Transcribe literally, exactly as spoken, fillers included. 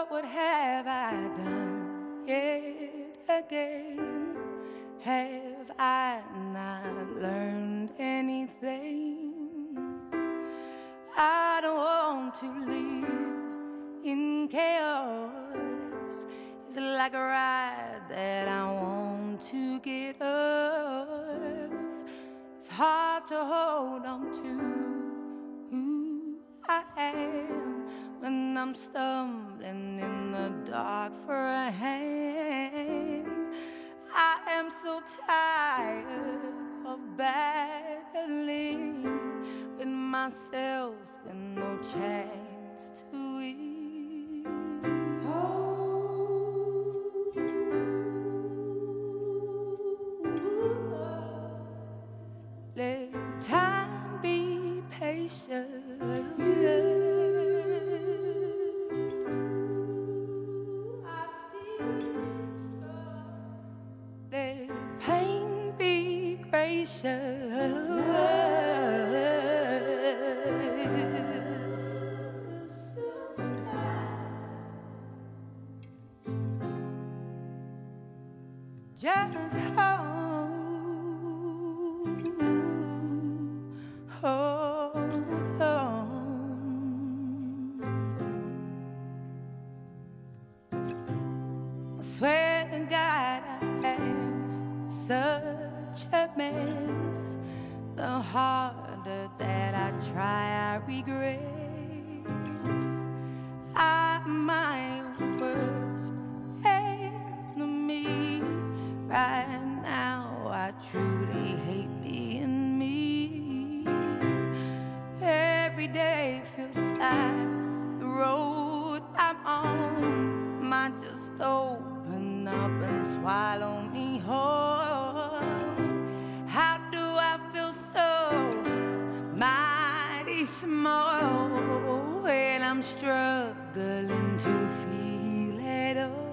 what have I done yet again? Have I not learned anything? I don't want to live in chaos. It's like a ride that I want to get off. It's hard to hold on to who I am when I'm stumbling in the dark for a hand. I am so tired of battling with myself with no chance to win. Oh, let time be patient. I still struggle. Let pain be gracious. Just hold, hold on. I swear to God I am such a mess. The harder that I try, I regress. I'm my worst enemy. Right now I truly hate being me. Every day feels like the road I'm on might just open up and swallow me whole. How do I feel so mighty small when I'm struggling to feel at all?